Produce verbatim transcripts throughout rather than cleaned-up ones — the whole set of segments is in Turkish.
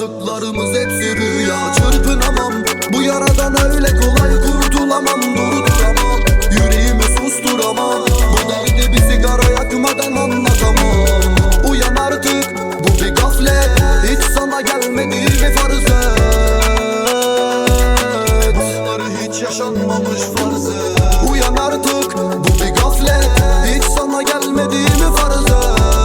yaşadıklarımız hepsi rüya. Çırpınamam bu yaradan, öyle kolay kurtulamam. Durduramam, yüreğimi susturamam. Bu derdi bir sigara yakmadan anlatamam. Uyan artık, bu bir gaflet. Hiç sana gelmediğimi farz et. Bunlar hiç yaşanmamış farz et. Uyan artık, bu bir gaflet. Hiç sana gelmediğimi farz et.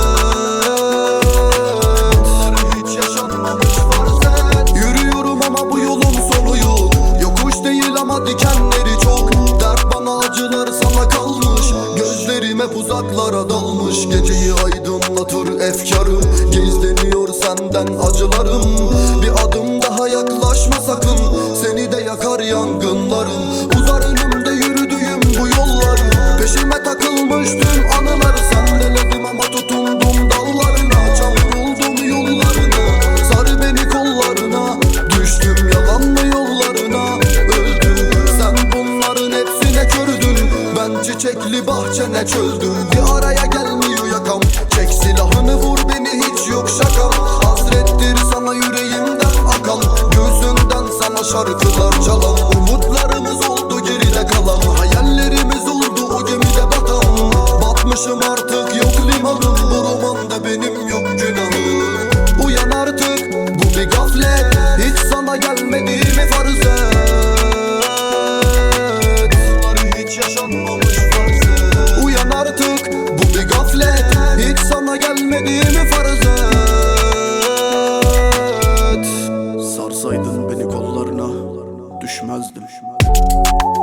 Bunlar hiç yaşanmamış farz et. Yürüyorum ama bu yolun sonu yok. Yokuş değil ama dikenleri çok. Dert bana, acılar sana kalmış. Gözlerim hep uzaklara dalmış. Geceyi aydınlatır efkarım. Gizleniyor senden acılarım. Bir adım daha yaklaşma sakın. Seni de yakar yangınlarım. Uzar önümde yürüdüğüm bu yollar. Peşime takılmış tüm anılar. Sendeledim ama tutundum dallarına. Çavruldum yollarına. Sar beni kollarına. Düştüm yalanlı yollarına. Öldüm, sen bunların hepsine kördün. Ben çiçekli bahçene çöldüm. Bir araya gelmiyor yakam. Çek silahını vur beni, hiç yok şakam. Hasrettir sana yüreğimden akan. Gözünden sana şarkılar çalan. Umutlarımız oldu geride kalan. Hayallerimiz oldu o gemide batan. Batmışım artık, yok limanım. Bu romanda benim yok günahım. Uyan artık, bu bir gaflet. Hiç sana gelmediğimi farz et. Bunlar hiç yaşanmamış farz et. Uyan artık, bu bir gaflet. Hiç sana gelmediğimi farz et. Sarsaydın beni kollarına, düşmezdim.